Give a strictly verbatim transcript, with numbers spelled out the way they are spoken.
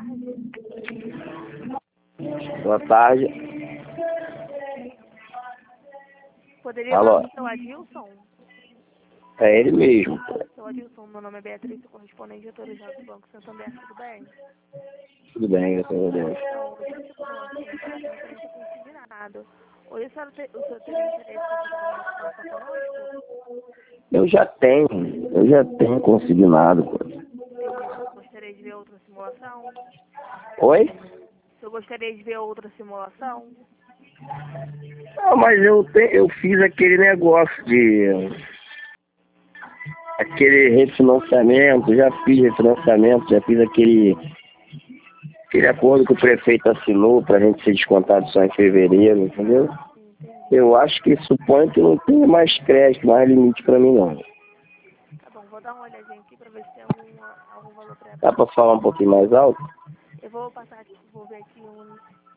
tarde. Boa tarde. Poderia Alô? falar com o seu Adilson? É ele mesmo. Seu Adilson, meu nome é Beatriz, sou correspondente autorizado do Banco Santander, tudo bem? Tudo bem, graças a Deus. Então, eu participo do nosso contrato referente a consignado. Hoje o senhor, te, o senhor teria interesse em fazer uma simulação conosco? Eu já tenho, eu já tenho consignado. Pô. Entendi. O senhor gostaria de ver outra simulação? Oi? O senhor gostaria de ver outra simulação? Ah, mas eu, te, eu fiz aquele negócio de... Aquele refinanciamento, já fiz refinanciamento, já fiz aquele... Aquele acordo que o prefeito assinou pra gente ser descontado só em fevereiro, entendeu? Entendi. Eu acho que suponho que não tem mais crédito, mais limite pra mim não. Tá bom, vou dar uma olhadinha aqui pra ver se tem algum, algum valor pra... Dá pra falar um pouquinho mais alto? Eu vou passar aqui, vou ver aqui um,